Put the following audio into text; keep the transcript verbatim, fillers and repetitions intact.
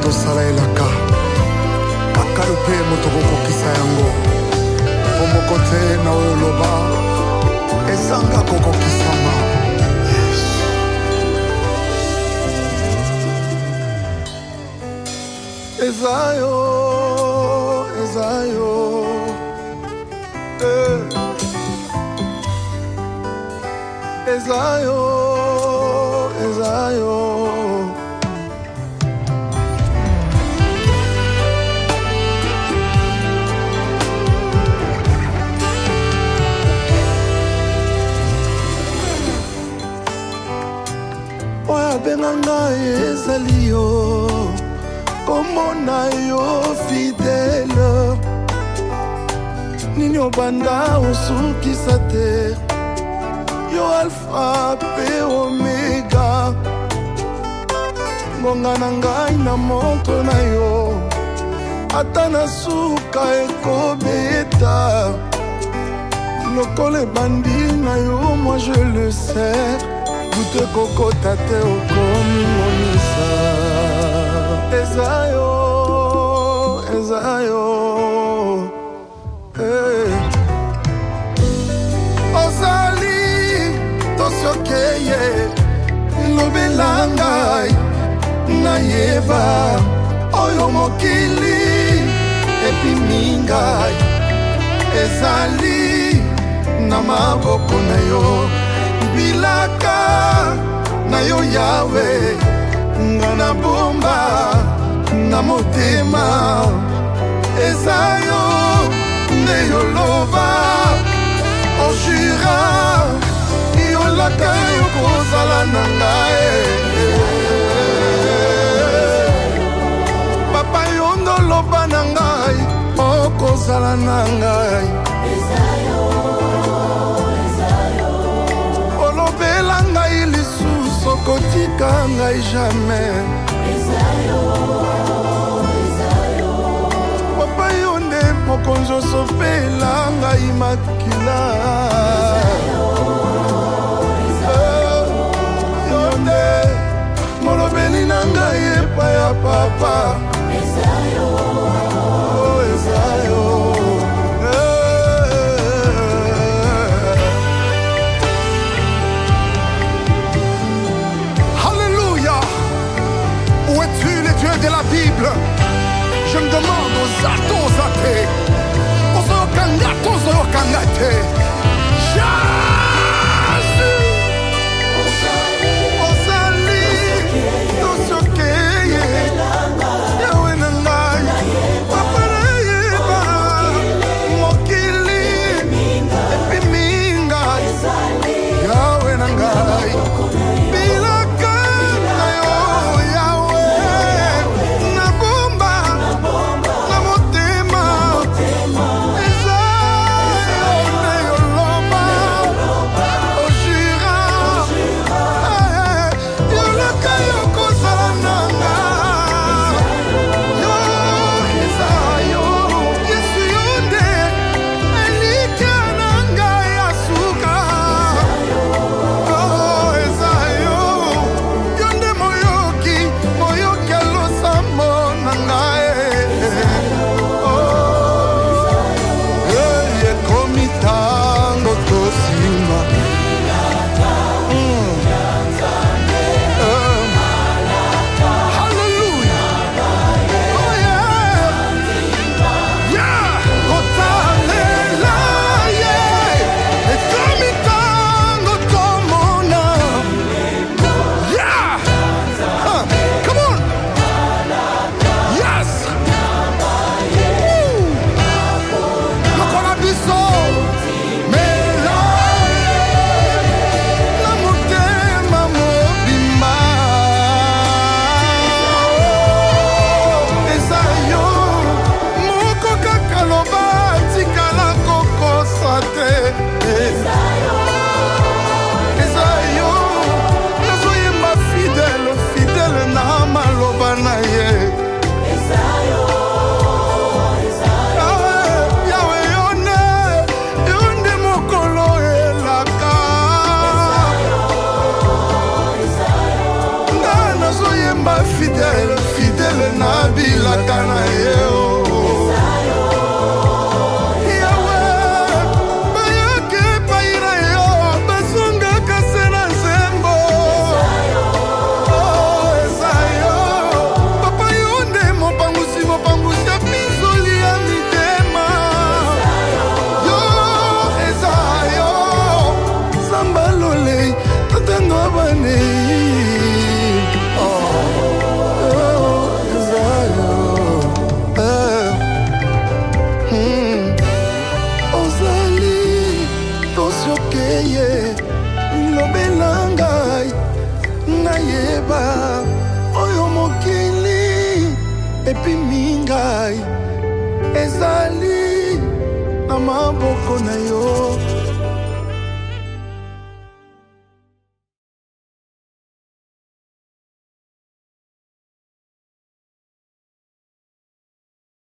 tosala elaka kaka mpe moto kokokisa yango po moko te na oyo loba ezanga kokokisama. Ezayo, ezayo, eh. Ezayo, ezayo. Oya benga ngai ezali yo, komona yo fidèle. Nini obanda osukisa te, yo alpha pe omega. Ngonga na ngai na moto na yo, ata na suka ekobeta. Lokole bandi na yo, moi je le sais. Bute kokota te okomi monisa. Ezayo, ezayo, hey. Ozali tosokeye lobelangai nayeba oyo mokili epimingai ezali na maboko na yo bilaka na yo yawe nga na bomba na motema ezayo nde yoloba ojura yolaka yokozala na ngai papa yondo loba na ngai okozala na ngai olobela ngai lisusu kotika ngai jamais papa yonde mokonzi osopela ngai makila yonde molobeli na ngai epai ya papa ezayo ezayo. De la Bible, je me demande aux atos aux athées, aux okangatos aux okangatés. Jésus, Osali, Tosokeye, Yahweh Nangai, Papa Nayeba, Mokili, Epiminga, Yahweh Nangai. Fidèle, fidèle na nayeba oyo mokili epimi ngai ezali na maboko na yo.